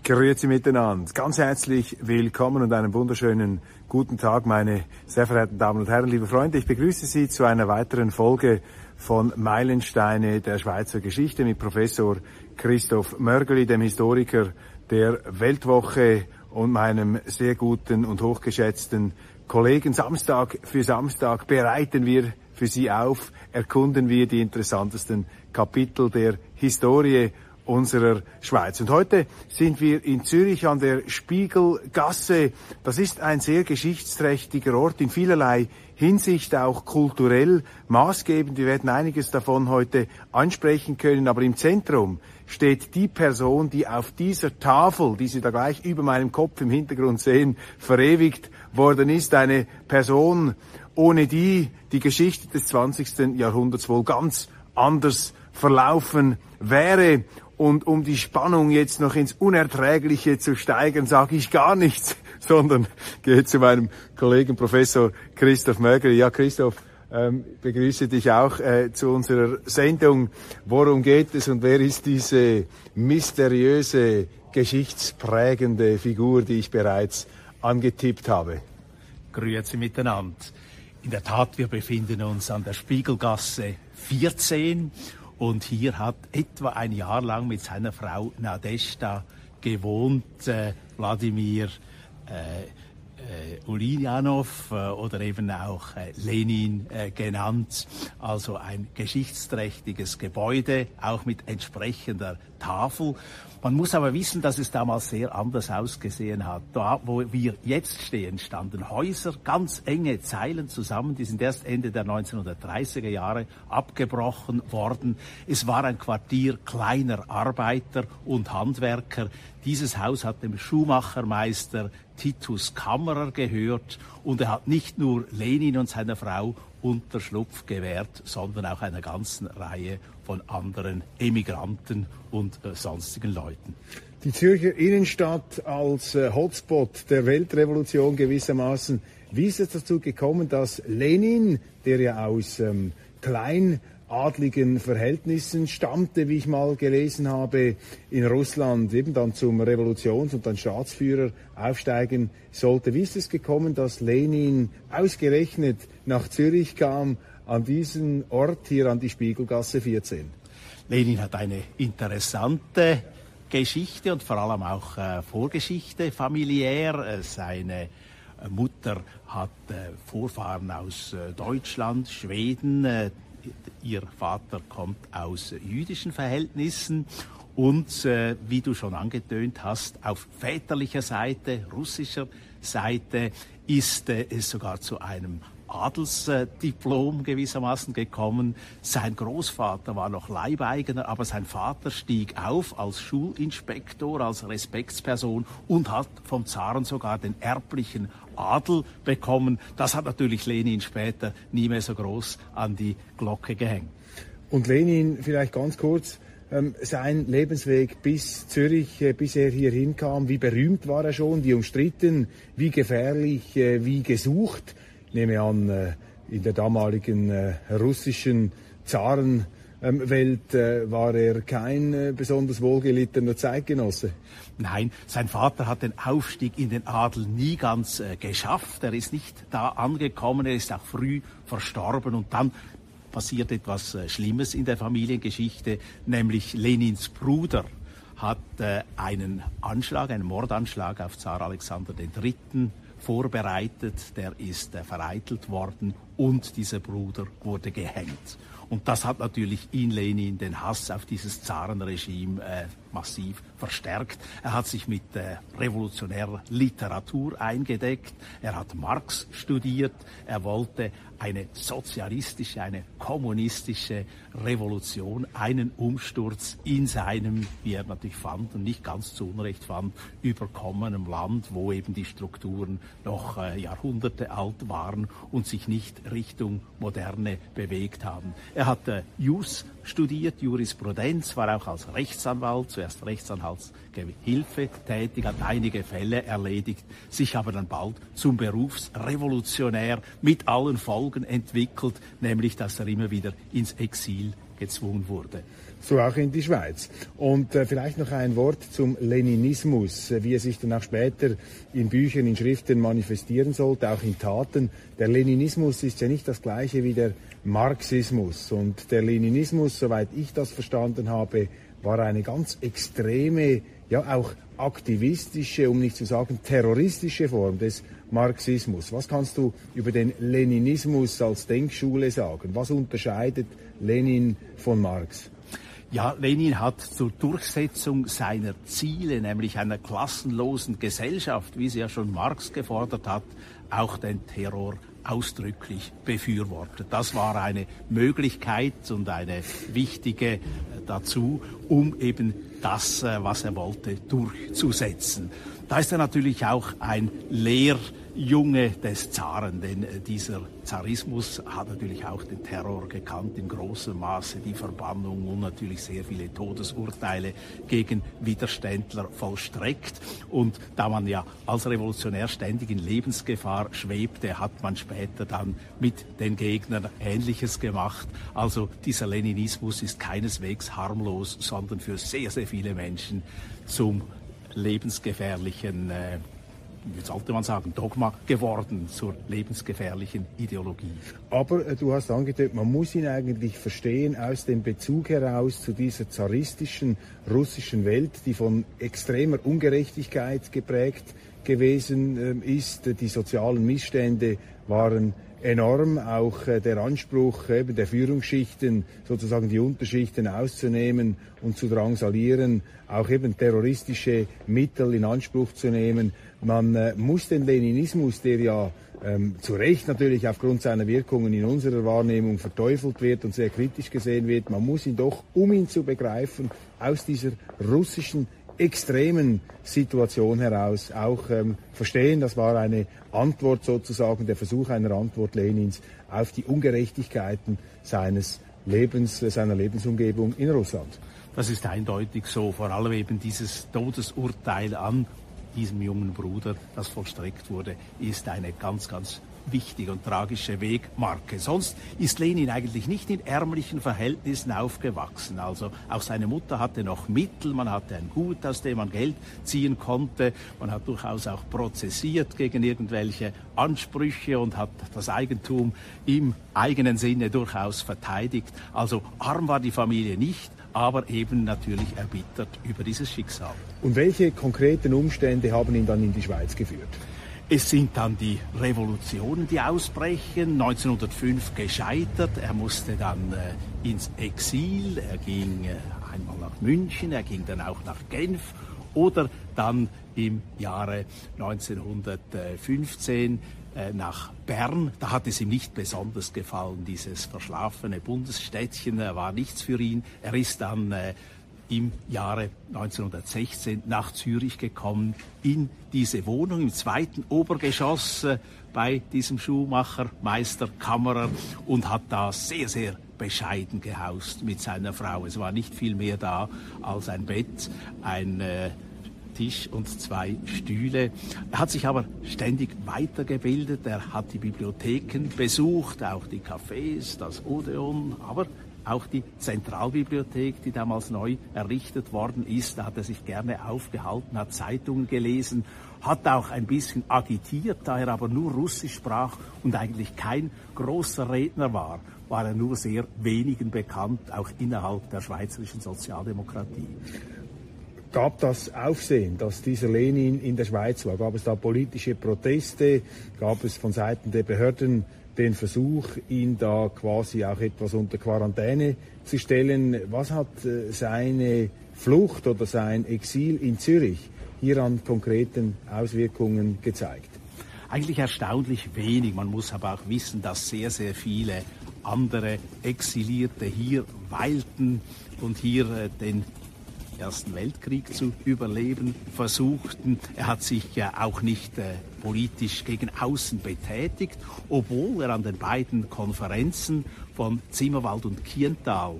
Grüezi miteinander. Ganz herzlich willkommen und einen wunderschönen guten Tag, meine sehr verehrten Damen und Herren, liebe Freunde. Ich begrüße Sie zu einer weiteren Folge von Meilensteine der Schweizer Geschichte mit Professor Christoph Mörgeli, dem Historiker der Weltwoche und meinem sehr guten und hochgeschätzten Kollegen. Samstag für Samstag bereiten wir für Sie auf, erkunden wir die interessantesten Kapitel der Historie unserer Schweiz. Und heute sind wir in Zürich an der Spiegelgasse. Das ist ein sehr geschichtsträchtiger Ort, in vielerlei Hinsicht auch kulturell maßgebend. Wir werden einiges davon heute ansprechen können, aber im Zentrum steht die Person, die auf dieser Tafel, die Sie da gleich über meinem Kopf im Hintergrund sehen, verewigt worden ist. Eine Person, ohne die die Geschichte des 20. Jahrhunderts wohl ganz anders verlaufen wäre. Und um die Spannung jetzt noch ins Unerträgliche zu steigern, sage ich gar nichts, sondern gehe zu meinem Kollegen Professor Christoph Mörgeli. Ja, Christoph, begrüße dich auch zu unserer Sendung. Worum geht es und wer ist diese mysteriöse, geschichtsprägende Figur, die ich bereits angetippt habe? Grüezi miteinander. In der Tat, wir befinden uns an der Spiegelgasse 14. Und hier hat etwa ein Jahr lang mit seiner Frau Nadezhda gewohnt, Wladimir Ulyanov oder eben auch Lenin genannt. Also ein geschichtsträchtiges Gebäude, auch mit entsprechender Tafel. Man muss aber wissen, dass es damals sehr anders ausgesehen hat. Da, wo wir jetzt stehen, standen Häuser, ganz enge Zeilen zusammen. Die sind erst Ende der 1930er Jahre abgebrochen worden. Es war ein Quartier kleiner Arbeiter und Handwerker. Dieses Haus hat dem Schuhmachermeister Titus Kammerer gehört und er hat nicht nur Lenin und seiner Frau Unterschlupf gewährt, sondern auch einer ganzen Reihe von anderen Emigranten und sonstigen Leuten. Die Zürcher Innenstadt als Hotspot der Weltrevolution gewissermaßen. Wie ist es dazu gekommen, dass Lenin, der ja aus kleinadligen Verhältnissen stammte, wie ich mal gelesen habe, in Russland eben dann zum Revolutions- und dann Staatsführer aufsteigen sollte? Wie ist es gekommen, dass Lenin ausgerechnet nach Zürich kam, an diesen Ort hier an die Spiegelgasse 14? Lenin hat eine interessante Geschichte und vor allem auch Vorgeschichte familiär. Seine Mutter hat Vorfahren aus Deutschland, Schweden. Ihr Vater kommt aus jüdischen Verhältnissen und, wie du schon angetönt hast, auf väterlicher Seite, russischer Seite, ist es sogar zu einem Adelsdiplom gewissermaßen gekommen. Sein Großvater war noch Leibeigener, aber sein Vater stieg auf als Schulinspektor, als Respektsperson und hat vom Zaren sogar den erblichen Adel bekommen. Das hat natürlich Lenin später nie mehr so groß an die Glocke gehängt. Und Lenin, vielleicht ganz kurz, sein Lebensweg bis Zürich, bis er hier hinkam, wie berühmt war er schon, wie umstritten, wie gefährlich, wie gesucht? Ich nehme an, in der damaligen russischen Zarenwelt war er kein besonders wohlgelittener Zeitgenosse. Nein, sein Vater hat den Aufstieg in den Adel nie ganz geschafft. Er ist nicht da angekommen, er ist auch früh verstorben und dann passiert etwas Schlimmes in der Familiengeschichte, nämlich Lenins Bruder hat einen Mordanschlag auf Zar Alexander III. Vorbereitet, der ist vereitelt worden und dieser Bruder wurde gehängt. Und das hat natürlich in Lenin den Hass auf dieses Zarenregime massiv verstärkt. Er hat sich mit revolutionärer Literatur eingedeckt, er hat Marx studiert, er wollte eine sozialistische, eine kommunistische Revolution, einen Umsturz in seinem, wie er natürlich fand und nicht ganz zu Unrecht fand, überkommenen Land, wo eben die Strukturen noch Jahrhunderte alt waren und sich nicht Richtung Moderne bewegt haben. Er hat Jus studiert, Jurisprudenz, war auch als Rechtsanwalt, zuerst Gehilfe tätig, hat einige Fälle erledigt, sich aber dann bald zum Berufsrevolutionär mit allen Folgen entwickelt, nämlich dass er immer wieder ins Exil gezwungen wurde. So auch in die Schweiz. Und vielleicht noch ein Wort zum Leninismus, wie er sich dann auch später in Büchern, in Schriften manifestieren sollte, auch in Taten. Der Leninismus ist ja nicht das gleiche wie der Marxismus. Und der Leninismus, soweit ich das verstanden habe, war eine ganz extreme, ja auch aktivistische, um nicht zu sagen terroristische Form des Marxismus. Was kannst du über den Leninismus als Denkschule sagen? Was unterscheidet Lenin von Marx? Ja, Lenin hat zur Durchsetzung seiner Ziele, nämlich einer klassenlosen Gesellschaft, wie sie ja schon Marx gefordert hat, auch den Terror ausdrücklich befürwortet. Das war eine Möglichkeit und eine wichtige dazu, um eben das, was er wollte, durchzusetzen. Da ist er natürlich auch ein Lehrjunge des Zaren, denn dieser Zarismus hat natürlich auch den Terror gekannt in großem Maße, die Verbannung und natürlich sehr viele Todesurteile gegen Widerständler vollstreckt. Und da man ja als Revolutionär ständig in Lebensgefahr schwebte, hat man später dann mit den Gegnern Ähnliches gemacht. Also dieser Leninismus ist keineswegs harmlos, sondern für sehr, sehr viele Menschen zum lebensgefährlichen, wie sollte man sagen, Dogma geworden, zur lebensgefährlichen Ideologie. Aber du hast angedeutet, man muss ihn eigentlich verstehen aus dem Bezug heraus zu dieser zaristischen russischen Welt, die von extremer Ungerechtigkeit geprägt gewesen ist. Die sozialen Missstände waren enorm, auch der Anspruch eben der Führungsschichten, sozusagen die Unterschichten auszunehmen und zu drangsalieren, auch eben terroristische Mittel in Anspruch zu nehmen. Man muss den Leninismus, der ja zu Recht natürlich aufgrund seiner Wirkungen in unserer Wahrnehmung verteufelt wird und sehr kritisch gesehen wird, man muss ihn doch, um ihn zu begreifen, aus dieser russischen extremen Situation heraus auch verstehen. Das war eine Antwort sozusagen, der Versuch einer Antwort Lenins auf die Ungerechtigkeiten seines Lebens, seiner Lebensumgebung in Russland. Das ist eindeutig so, vor allem eben dieses Todesurteil an diesem jungen Bruder, das vollstreckt wurde, ist eine ganz, ganz wichtige und tragische Wegmarke. Sonst ist Lenin eigentlich nicht in ärmlichen Verhältnissen aufgewachsen. Also auch seine Mutter hatte noch Mittel, man hatte ein Gut, aus dem man Geld ziehen konnte. Man hat durchaus auch prozessiert gegen irgendwelche Ansprüche und hat das Eigentum im eigenen Sinne durchaus verteidigt. Also arm war die Familie nicht, aber eben natürlich erbittert über dieses Schicksal. Und welche konkreten Umstände haben ihn dann in die Schweiz geführt? Es sind dann die Revolutionen, die ausbrechen. 1905 gescheitert. Er musste dann ins Exil. Er ging einmal nach München, er ging dann auch nach Genf oder dann im Jahre 1915 nach Bern. Da hat es ihm nicht besonders gefallen, dieses verschlafene Bundesstädtchen war nichts für ihn. Er ist dann im Jahre 1916 nach Zürich gekommen, in diese Wohnung im 2. Obergeschoss bei diesem Schuhmacher, Meister Kammerer, und hat da sehr, sehr bescheiden gehaust mit seiner Frau. Es war nicht viel mehr da als ein Bett, ein Tisch und 2 Stühle. Er hat sich aber ständig weitergebildet, er hat die Bibliotheken besucht, auch die Cafés, das Odeon, aber auch die Zentralbibliothek, die damals neu errichtet worden ist. Da hat er sich gerne aufgehalten, hat Zeitungen gelesen, hat auch ein bisschen agitiert. Da er aber nur Russisch sprach und eigentlich kein großer Redner war, war er nur sehr wenigen bekannt, auch innerhalb der schweizerischen Sozialdemokratie. Gab das Aufsehen, dass dieser Lenin in der Schweiz war? Gab es da politische Proteste? Gab es von Seiten der Behörden den Versuch, ihn da quasi auch etwas unter Quarantäne zu stellen? Was hat seine Flucht oder sein Exil in Zürich hier an konkreten Auswirkungen gezeigt? Eigentlich erstaunlich wenig. Man muss aber auch wissen, dass sehr, sehr viele andere Exilierte hier weilten und hier den Ersten Weltkrieg zu überleben versuchten. Er hat sich ja auch nicht politisch gegen außen betätigt, obwohl er an den beiden Konferenzen von Zimmerwald und Kiental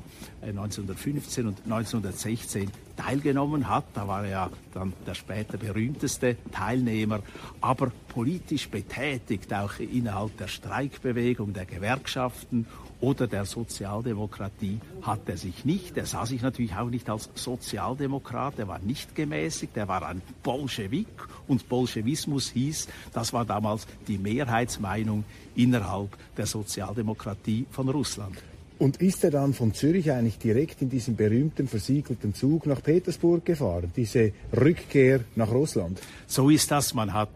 1915 und 1916 teilgenommen hat. Da war er ja dann der später berühmteste Teilnehmer, aber politisch betätigt, auch innerhalb der Streikbewegung, der Gewerkschaften oder der Sozialdemokratie hat er sich nicht. Er sah sich natürlich auch nicht als Sozialdemokrat, er war nicht gemäßigt, er war ein Bolschewik und Bolschewismus hieß, das war damals die Mehrheitsmeinung innerhalb der Sozialdemokratie von Russland. Und ist er dann von Zürich eigentlich direkt in diesem berühmten versiegelten Zug nach Petersburg gefahren, diese Rückkehr nach Russland? So ist das. Man hat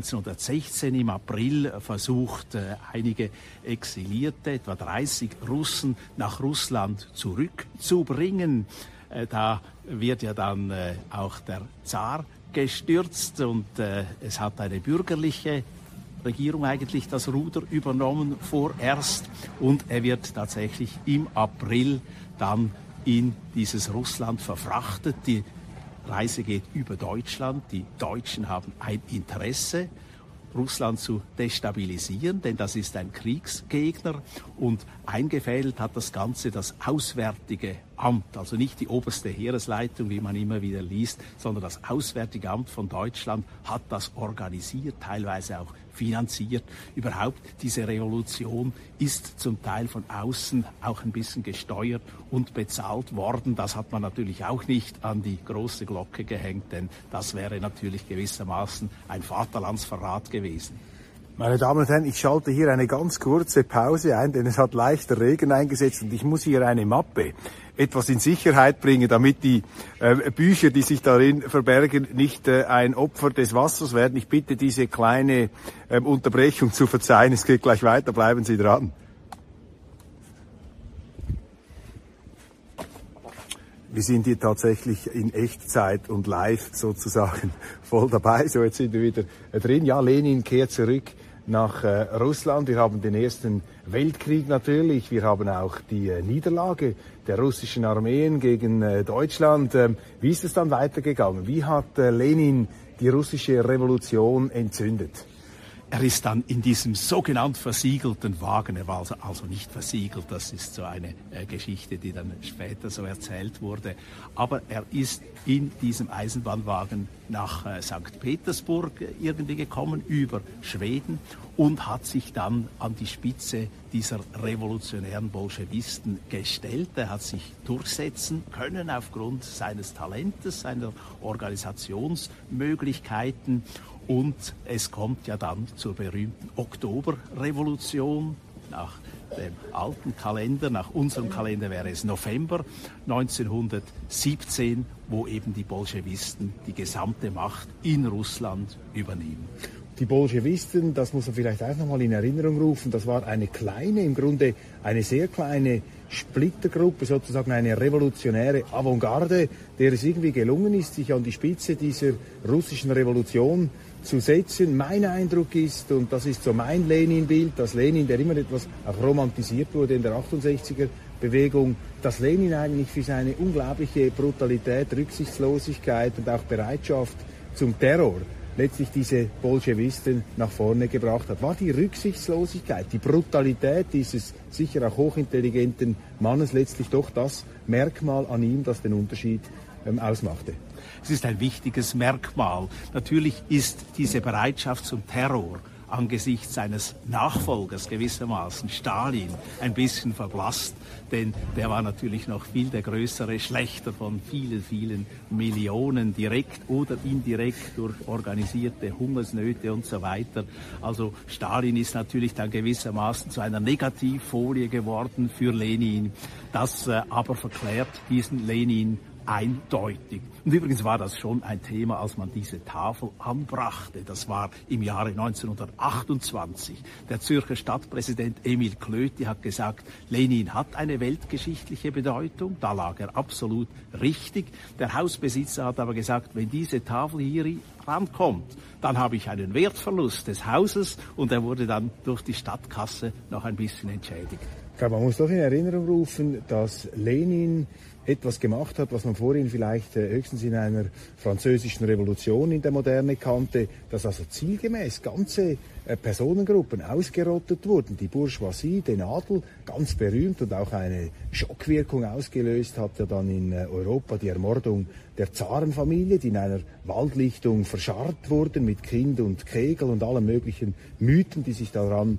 1916 im April versucht, einige Exilierte, etwa 30 Russen, nach Russland zurückzubringen. Da wird ja dann auch der Zar gestürzt und es hat eine bürgerliche Regierung eigentlich das Ruder übernommen vorerst und er wird tatsächlich im April dann in dieses Russland verfrachtet. Die Reise geht über Deutschland. Die Deutschen haben ein Interesse, Russland zu destabilisieren, denn das ist ein Kriegsgegner und eingefädelt hat das Ganze das Auswärtige Amt, also nicht die oberste Heeresleitung, wie man immer wieder liest, sondern das Auswärtige Amt von Deutschland hat das organisiert, teilweise auch finanziert. Überhaupt diese Revolution ist zum Teil von außen auch ein bisschen gesteuert und bezahlt worden. Das hat man natürlich auch nicht an die große Glocke gehängt, denn das wäre natürlich gewissermaßen ein Vaterlandsverrat gewesen. Meine Damen und Herren, ich schalte hier eine ganz kurze Pause ein, denn es hat leichter Regen eingesetzt und ich muss hier eine Mappe etwas in Sicherheit bringen, damit die Bücher, die sich darin verbergen, nicht ein Opfer des Wassers werden. Ich bitte, diese kleine Unterbrechung zu verzeihen. Es geht gleich weiter. Bleiben Sie dran. Wir sind hier tatsächlich in Echtzeit und live sozusagen voll dabei. So, jetzt sind wir wieder drin. Ja, Lenin kehrt zurück nach Russland. Wir haben den Ersten Weltkrieg natürlich. Wir haben auch die Niederlage der russischen Armeen gegen Deutschland. Wie ist es dann weitergegangen? Wie hat Lenin die russische Revolution entzündet? Er ist dann in diesem sogenannt versiegelten Wagen, er war also nicht versiegelt, das ist so eine Geschichte, die dann später so erzählt wurde, aber er ist in diesem Eisenbahnwagen nach St. Petersburg irgendwie gekommen, über Schweden und hat sich dann an die Spitze dieser revolutionären Bolschewisten gestellt. Er hat sich durchsetzen können aufgrund seines Talentes, seiner Organisationsmöglichkeiten. Und es kommt ja dann zur berühmten Oktoberrevolution. Nach dem alten Kalender, nach unserem Kalender wäre es November 1917, wo eben die Bolschewisten die gesamte Macht in Russland übernehmen. Die Bolschewisten, das muss man vielleicht auch nochmal in Erinnerung rufen, das war eine kleine, im Grunde eine sehr kleine Splittergruppe, sozusagen eine revolutionäre Avantgarde, der es irgendwie gelungen ist, sich an die Spitze dieser russischen Revolution zu setzen. Mein Eindruck ist, und das ist so mein Lenin-Bild, dass Lenin, der immer etwas auch romantisiert wurde in der 68er-Bewegung, dass Lenin eigentlich für seine unglaubliche Brutalität, Rücksichtslosigkeit und auch Bereitschaft zum Terror letztlich diese Bolschewisten nach vorne gebracht hat. War die Rücksichtslosigkeit, die Brutalität dieses sicher auch hochintelligenten Mannes letztlich doch das Merkmal an ihm, das den Unterschied ausmachte? Es ist ein wichtiges Merkmal. Natürlich ist diese Bereitschaft zum Terror angesichts seines Nachfolgers gewissermaßen, Stalin, ein bisschen verblasst, denn der war natürlich noch viel der größere Schlächter von vielen, vielen Millionen, direkt oder indirekt durch organisierte Hungersnöte und so weiter. Also Stalin ist natürlich dann gewissermaßen zu einer Negativfolie geworden für Lenin. Das aber verklärt diesen Lenin eindeutig. Und übrigens war das schon ein Thema, als man diese Tafel anbrachte. Das war im Jahre 1928. Der Zürcher Stadtpräsident Emil Klöti hat gesagt, Lenin hat eine weltgeschichtliche Bedeutung. Da lag er absolut richtig. Der Hausbesitzer hat aber gesagt, wenn diese Tafel hier rankommt, dann habe ich einen Wertverlust des Hauses und er wurde dann durch die Stadtkasse noch ein bisschen entschädigt. Ich glaube, man muss doch in Erinnerung rufen, dass Lenin etwas gemacht hat, was man vorhin vielleicht höchstens in einer französischen Revolution in der Moderne kannte, dass also zielgemäß ganze Personengruppen ausgerottet wurden. Die Bourgeoisie, den Adel, ganz berühmt und auch eine Schockwirkung ausgelöst hat ja dann in Europa die Ermordung der Zarenfamilie, die in einer Waldlichtung verscharrt wurden mit Kind und Kegel und allen möglichen Mythen, die sich daran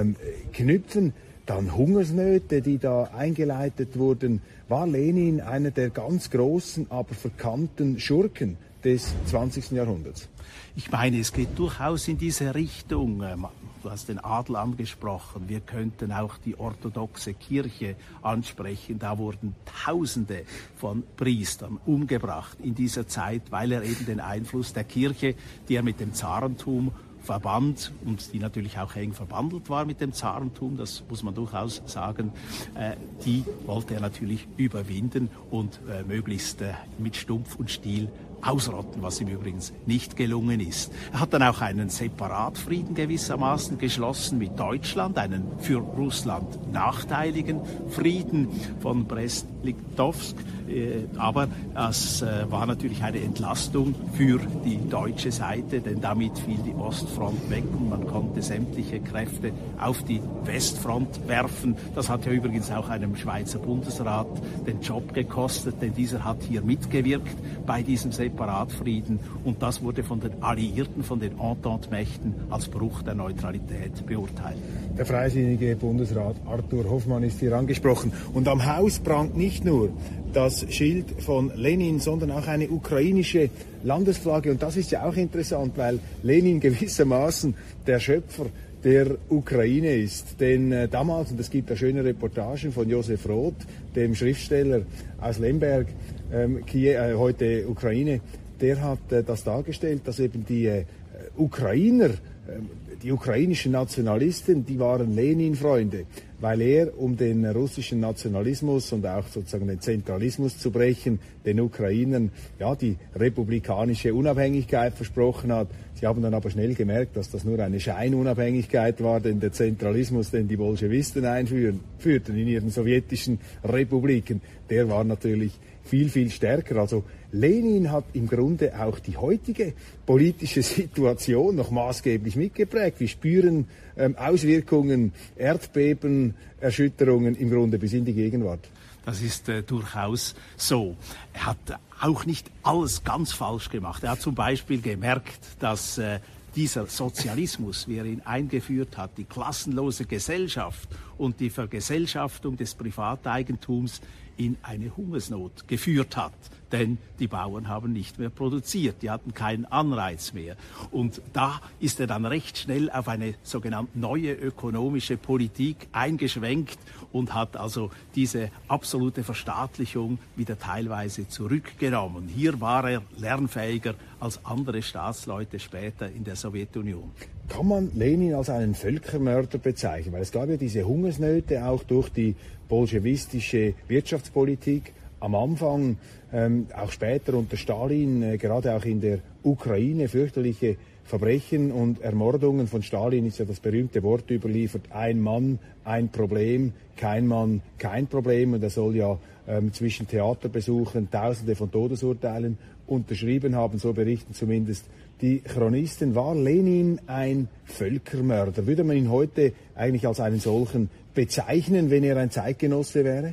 knüpfen. Dann Hungersnöte, die da eingeleitet wurden. War Lenin einer der ganz großen, aber verkannten Schurken des 20. Jahrhunderts? Ich meine, es geht durchaus in diese Richtung. Du hast den Adel angesprochen. Wir könnten auch die orthodoxe Kirche ansprechen. Da wurden Tausende von Priestern umgebracht in dieser Zeit, weil er eben den Einfluss der Kirche, die er mit dem Zarentum verband und die natürlich auch eng verbandelt war mit dem Zarentum, das muss man durchaus sagen, die wollte er natürlich überwinden und möglichst mit Stumpf und Stiel ausrotten, was ihm übrigens nicht gelungen ist. Er hat dann auch einen Separatfrieden gewissermaßen geschlossen mit Deutschland, einen für Russland nachteiligen Frieden von Brest-Litovsk, aber es war natürlich eine Entlastung für die deutsche Seite, denn damit fiel die Ostfront weg und man konnte sämtliche Kräfte auf die Westfront werfen. Das hat ja übrigens auch einem Schweizer Bundesrat den Job gekostet, denn dieser hat hier mitgewirkt bei diesem Separatfrieden und das wurde von den Alliierten, von den Entente-Mächten als Bruch der Neutralität beurteilt. Der freisinnige Bundesrat Arthur Hoffmann ist hier angesprochen. Und am Haus prangt nicht nur das Schild von Lenin, sondern auch eine ukrainische Landesflagge. Und das ist ja auch interessant, weil Lenin gewissermaßen der Schöpfer der Ukraine ist. Denn damals, und es gibt da schöne Reportagen von Josef Roth, dem Schriftsteller aus Lemberg, heute Ukraine, der hat das dargestellt, dass eben die Ukrainer, die ukrainischen Nationalisten, die waren Lenin-Freunde, weil er, um den russischen Nationalismus und auch sozusagen den Zentralismus zu brechen, den Ukrainern ja die republikanische Unabhängigkeit versprochen hat. Sie haben dann aber schnell gemerkt, dass das nur eine Scheinunabhängigkeit war, denn der Zentralismus, den die Bolschewisten einführten in ihren sowjetischen Republiken, der war natürlich viel, viel stärker. Also Lenin hat im Grunde auch die heutige politische Situation noch maßgeblich mitgeprägt. Wir spüren Auswirkungen, Erdbeben, Erschütterungen im Grunde bis in die Gegenwart. Das ist durchaus so. Er hat auch nicht alles ganz falsch gemacht. Er hat zum Beispiel gemerkt, dass dieser Sozialismus, wie er ihn eingeführt hat, die klassenlose Gesellschaft und die Vergesellschaftung des Privateigentums in eine Hungersnot geführt hat. Denn die Bauern haben nicht mehr produziert, die hatten keinen Anreiz mehr. Und da ist er dann recht schnell auf eine sogenannte neue ökonomische Politik eingeschwenkt und hat also diese absolute Verstaatlichung wieder teilweise zurückgenommen. Hier war er lernfähiger als andere Staatsleute später in der Sowjetunion. Kann man Lenin als einen Völkermörder bezeichnen? Weil es gab ja diese Hungersnöte auch durch die bolschewistische Wirtschaftspolitik am Anfang, auch später unter Stalin, gerade auch in der Ukraine, fürchterliche Verbrechen und Ermordungen. Von Stalin ist ja das berühmte Wort überliefert: ein Mann, ein Problem, kein Mann, kein Problem. Und er soll ja zwischen Theaterbesuchen Tausende von Todesurteilen unterschrieben haben, so berichten zumindest die Chronisten. War Lenin ein Völkermörder? Würde man ihn heute eigentlich als einen solchen bezeichnen, wenn er ein Zeitgenosse wäre?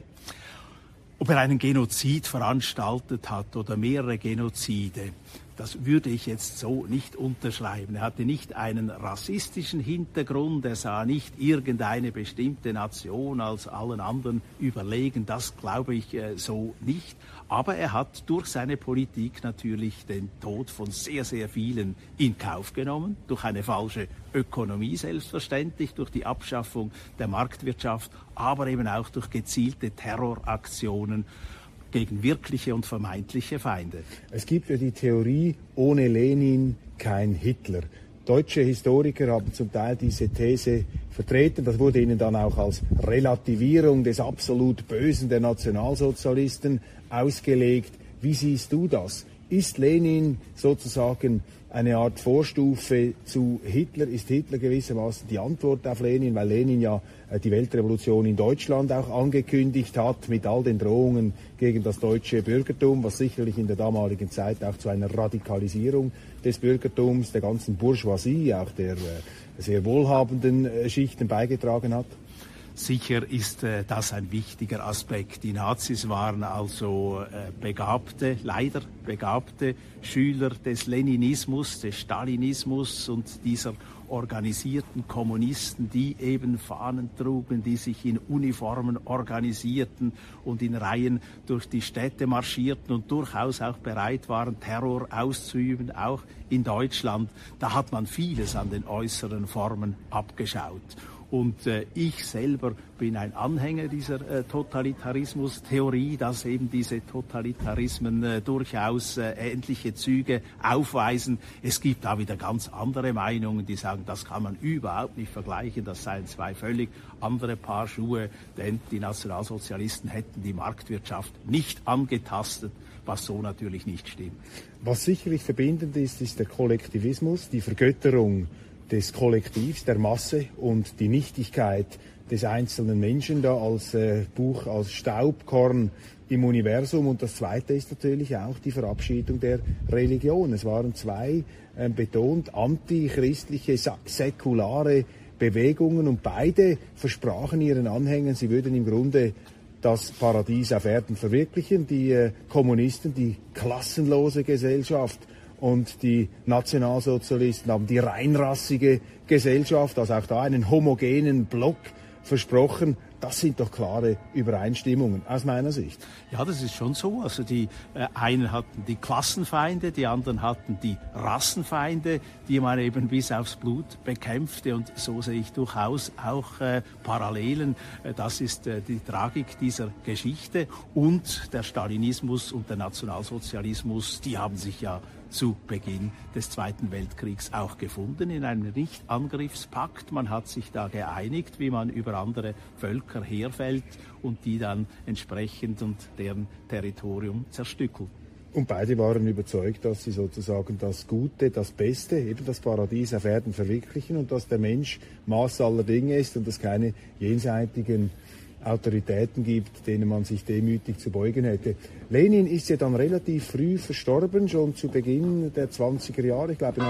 Ob er einen Genozid veranstaltet hat oder mehrere Genozide, das würde ich jetzt so nicht unterschreiben. Er hatte nicht einen rassistischen Hintergrund, er sah nicht irgendeine bestimmte Nation als allen anderen überlegen, das glaube ich so nicht. Aber er hat durch seine Politik natürlich den Tod von sehr, sehr vielen in Kauf genommen, durch eine falsche Ökonomie selbstverständlich, durch die Abschaffung der Marktwirtschaft, aber eben auch durch gezielte Terroraktionen gegen wirkliche und vermeintliche Feinde. Es gibt ja die Theorie, ohne Lenin kein Hitler. Deutsche Historiker haben zum Teil diese These vertreten. Das wurde ihnen dann auch als Relativierung des absolut Bösen der Nationalsozialisten ausgelegt. Wie siehst du das? Ist Lenin sozusagen eine Art Vorstufe zu Hitler? Ist Hitler gewissermaßen die Antwort auf Lenin, weil Lenin ja die Weltrevolution in Deutschland auch angekündigt hat, mit all den Drohungen gegen das deutsche Bürgertum, was sicherlich in der damaligen Zeit auch zu einer Radikalisierung des Bürgertums, der ganzen Bourgeoisie, auch der sehr wohlhabenden Schichten beigetragen hat? Sicher ist das ein wichtiger Aspekt. Die Nazis waren also leider begabte Schüler des Leninismus, des Stalinismus und dieser organisierten Kommunisten, die eben Fahnen trugen, die sich in Uniformen organisierten und in Reihen durch die Städte marschierten und durchaus auch bereit waren, Terror auszuüben, auch in Deutschland. Da hat man vieles an den äußeren Formen abgeschaut. Und ich selber bin ein Anhänger dieser Totalitarismus-Theorie, dass eben diese Totalitarismen durchaus ähnliche Züge aufweisen. Es gibt da wieder ganz andere Meinungen, die sagen, das kann man überhaupt nicht vergleichen, das seien zwei völlig andere Paar Schuhe, denn die Nationalsozialisten hätten die Marktwirtschaft nicht angetastet, was so natürlich nicht stimmt. Was sicherlich verbindend ist, ist der Kollektivismus, die Vergötterung des Kollektivs, der Masse und die Nichtigkeit des einzelnen Menschen da als als Staubkorn im Universum. Und das Zweite ist natürlich auch die Verabschiedung der Religion. Es waren zwei betont antichristliche, säkulare Bewegungen und beide versprachen ihren Anhängern, sie würden im Grunde das Paradies auf Erden verwirklichen. Die Kommunisten, die klassenlose Gesellschaft, und die Nationalsozialisten haben die reinrassige Gesellschaft, also auch da einen homogenen Block versprochen. Das sind doch klare Übereinstimmungen aus meiner Sicht. Ja, das ist schon so. Also die einen hatten die Klassenfeinde, die anderen hatten die Rassenfeinde, die man eben bis aufs Blut bekämpfte. Und so sehe ich durchaus auch Parallelen. Das ist die Tragik dieser Geschichte. Und der Stalinismus und der Nationalsozialismus, die haben sich ja zu Beginn des Zweiten Weltkriegs auch gefunden in einem Nichtangriffspakt. Man hat sich da geeinigt, wie man über andere Völker herfällt und die dann entsprechend und deren Territorium zerstückelt. Und beide waren überzeugt, dass sie sozusagen das Gute, das Beste, eben das Paradies auf Erden verwirklichen und dass der Mensch Maß aller Dinge ist und es keine jenseitigen Autoritäten gibt, denen man sich demütig zu beugen hätte. Lenin ist ja dann relativ früh verstorben, schon zu Beginn der 20er Jahre, ich glaube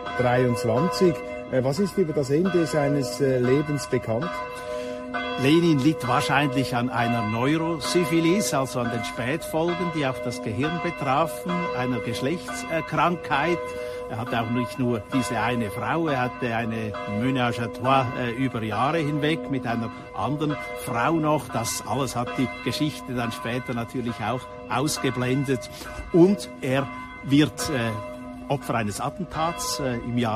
1923. Was ist über das Ende seines Lebens bekannt? Lenin litt wahrscheinlich an einer Neurosyphilis, also an den Spätfolgen, die auch das Gehirn betrafen, einer Geschlechtskrankheit. Er hatte auch nicht nur diese eine Frau, er hatte eine Ménage à trois über Jahre hinweg mit einer anderen Frau noch. Das alles hat die Geschichte dann später natürlich auch ausgeblendet. Und er wird Opfer eines Attentats im Jahr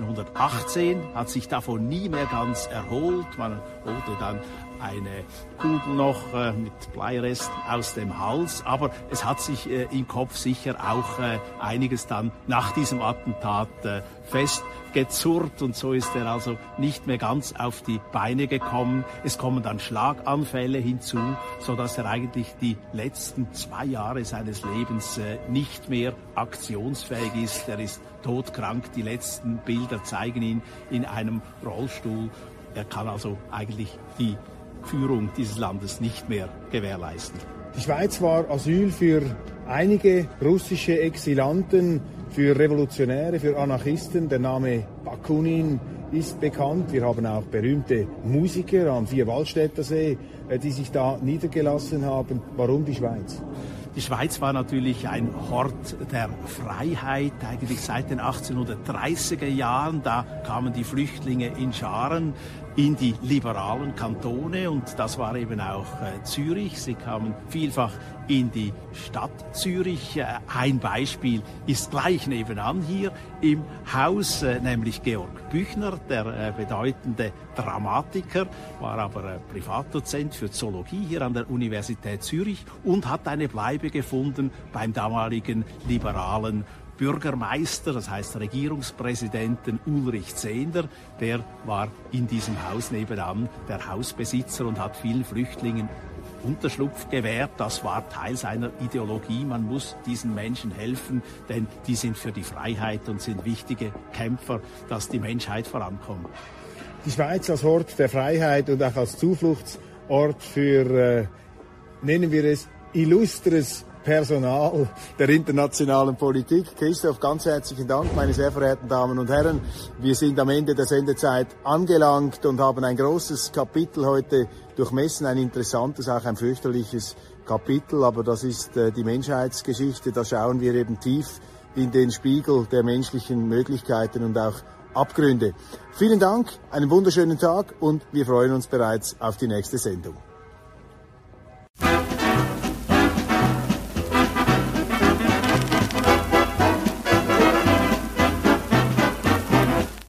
1918, hat sich davon nie mehr ganz erholt. Man holte dann eine Kugel noch mit Bleiresten aus dem Hals, aber es hat sich im Kopf sicher auch einiges dann nach diesem Attentat festgezurrt und so ist er also nicht mehr ganz auf die Beine gekommen. Es kommen dann Schlaganfälle hinzu, so dass er eigentlich die letzten 2 Jahre seines Lebens nicht mehr aktionsfähig ist. Er ist todkrank, die letzten Bilder zeigen ihn in einem Rollstuhl. Er kann also eigentlich die Führung dieses Landes nicht mehr gewährleisten. Die Schweiz war Asyl für einige russische Exilanten, für Revolutionäre, für Anarchisten. Der Name Bakunin ist bekannt. Wir haben auch berühmte Musiker am Vierwaldstättersee, die sich da niedergelassen haben. Warum die Schweiz? Die Schweiz war natürlich ein Hort der Freiheit, eigentlich seit den 1830er Jahren. Da kamen die Flüchtlinge in Scharen in die liberalen Kantone und das war eben auch Zürich. Sie kamen vielfach in die Stadt Zürich. Ein Beispiel ist gleich nebenan hier im Haus, nämlich Georg Büchner, der bedeutende Dramatiker, war aber Privatdozent für Zoologie hier an der Universität Zürich und hat eine Bleibe gefunden beim damaligen liberalen Bürgermeister, das heißt Regierungspräsidenten Ulrich Zehnder, der war in diesem Haus nebenan der Hausbesitzer und hat vielen Flüchtlingen Unterschlupf gewährt. Das war Teil seiner Ideologie. Man muss diesen Menschen helfen, denn die sind für die Freiheit und sind wichtige Kämpfer, dass die Menschheit vorankommt. Die Schweiz als Ort der Freiheit und auch als Zufluchtsort für, nennen wir es, illustres Personal der internationalen Politik. Christoph, ganz herzlichen Dank, meine sehr verehrten Damen und Herren. Wir sind am Ende der Sendezeit angelangt und haben ein großes Kapitel heute durchmessen, ein interessantes, auch ein fürchterliches Kapitel, aber das ist die Menschheitsgeschichte. Da schauen wir eben tief in den Spiegel der menschlichen Möglichkeiten und auch Abgründe. Vielen Dank, einen wunderschönen Tag und wir freuen uns bereits auf die nächste Sendung.